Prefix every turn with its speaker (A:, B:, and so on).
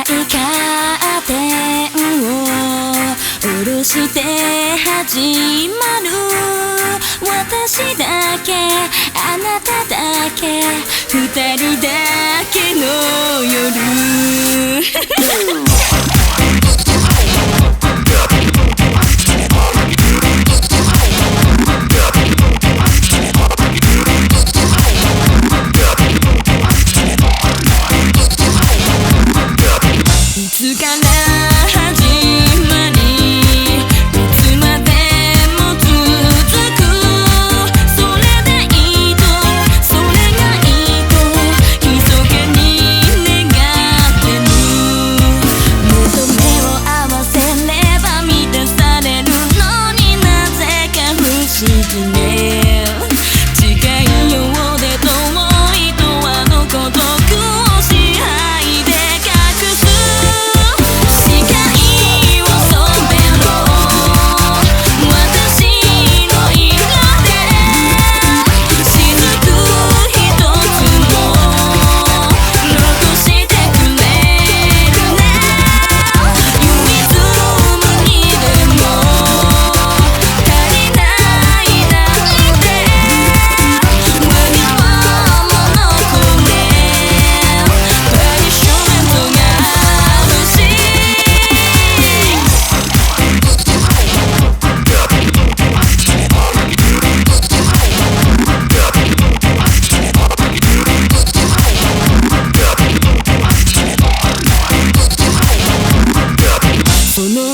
A: カーテンを下ろして始まる私だけあなただけ二人だけの夜いつから始まりいつまでも続くそれでいいとそれがいいと密かに願ってる目と目を合わせれば満たされるのになぜか不思議ね近いようで遠いとあの孤独を支配で隠すその